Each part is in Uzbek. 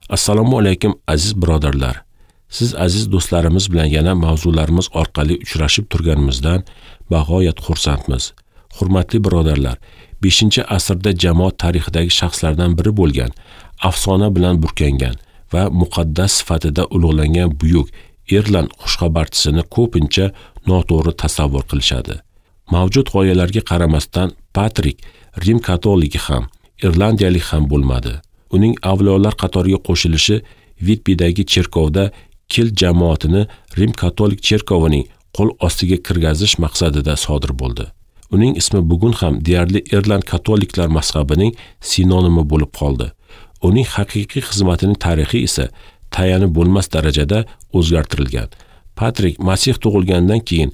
Assalomu alaykum aziz birodarlar. Siz aziz do'stlarimiz bilan yana mavzularimiz orqali uchrashib turganimizdan bag'oyat xursandmiz. Hurmatli birodarlar, 5-asrda jamoat tarixidagi shaxslardan biri bo'lgan, afsona bilan burkangan va muqaddas sifatida ulug'langan buyuk Irland xushxabarchisini ko'pincha noto'g'ri tasavvur qilishadi. Mavjud g'oyalarga qaramasdan Patrik Rim katoliki ham, irlandiyalik ham bo'lmadi. Uning avliyolar qatoriga qo'shilishi Vitbidagi cherkovda Kil jamoatini Rim katolik cherkovining qo'l ostiga kirgazish maqsadida sodir bo'ldi. Uning ismi bugun ham deyarli Irland katoliklar mazhabining sinonimi bo'lib qoldi. Uning haqiqiy xizmatining tarixi esa tayanib bo'lmas darajada o'zgartirilgan. Patrik Masih tug'ilgandan keyin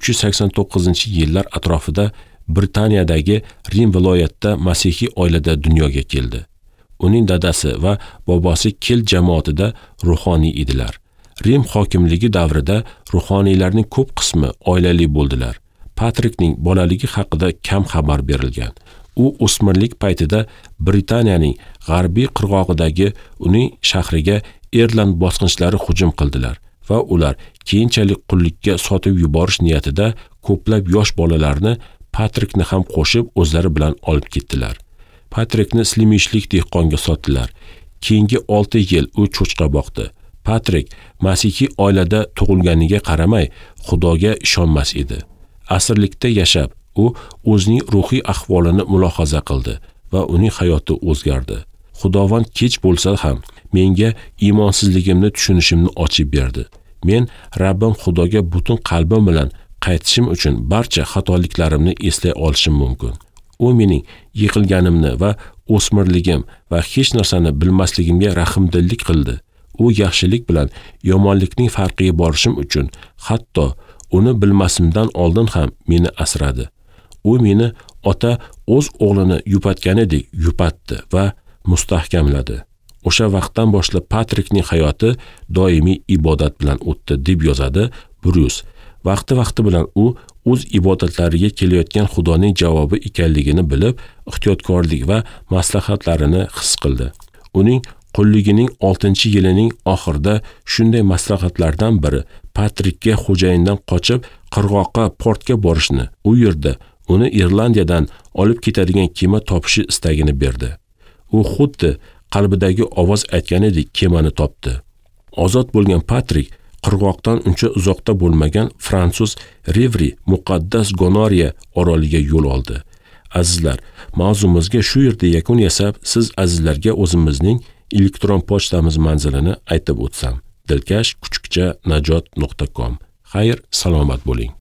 389-yillar atrofida Britaniyadagi Rim viloyatida masihiy oilada dunyoga keldi. Uning dadasi va bobosi Kil jamoatida ruhoniy edilar. Rim hokimligi davrida ruhoniylarning ko'p qismi oilali bo'ldilar. Patrikning bolaligi haqida kam xabar berilgan. U o'smirlik paytida Britaniyaning g'arbiy qirg'og'idagi uning shahriga Irland bosqinchilari hujum qildilar va ular keyinchalik qullikka sotib yuborish niyatida ko'plab yosh bolalarni Patrikni ham qo'shib o'zlari bilan olib ketdilar. Patrikni Slimishlik dehqonga sotdilar. Keyingi 6 yil u cho'chqa boqdi. Patrik masihiy oilada tug'ilganiga qaramay Xudoga ishonmas edi. Asrlikda yashab, u o'zining ruhiy ahvolini mulohaza qildi va uning hayoti o'zgardi. Xudovand kech bo'lsa ham menga iymonsizligimni tushunishimni ochib berdi. Men Rabbim Xudoga butun qalbim bilan qaytishim uchun barcha xatoliklarimni eslay olishim mumkin. U mening yiqilganimni va o'smirligim va hech narsani bilmasligimga rahmdillik qildi. U yaxshilik bilan yomonlikning farqiga borishim uchun hatto uni bilmasimdan oldin ham meni asradi. U meni ota o'z o'g'lini yupatganidek yupatdi va mustahkamladi. O'sha vaqtdan boshlab Patrikning hayoti doimiy ibodat bilan o'tdi, deb yozadi Bruce. Vaqti bilan u o'z ibodatlariga kelayotgan Xudoning javobi ekanligini bilib, ehtiyotkorlik va maslahatlarini his qildi. Uning qulligining 6-yilining oxirida shunday maslahatlardan biri Patrikka xo'jayindan qochib qirg'oqqa portga borishni, u yerda uni Irlandiyadan olib ketadigan kema topishi istagini berdi. U xuddi qalbidagi ovoz aytganidek kemani topdi. Ozod bo'lgan Patrik qirg'oqdan uncha uzoqda bo'lmagan fransuz Rivri muqaddas Gonoriya oroliga yo'l oldi. Azizlar, mavzumizga shu yerda yakun yasab, siz azizlarga o'zimizning elektron pochtamiz manzilini aytib o'tsam. dilkash_najot.com. Xayr, salomat bo'ling.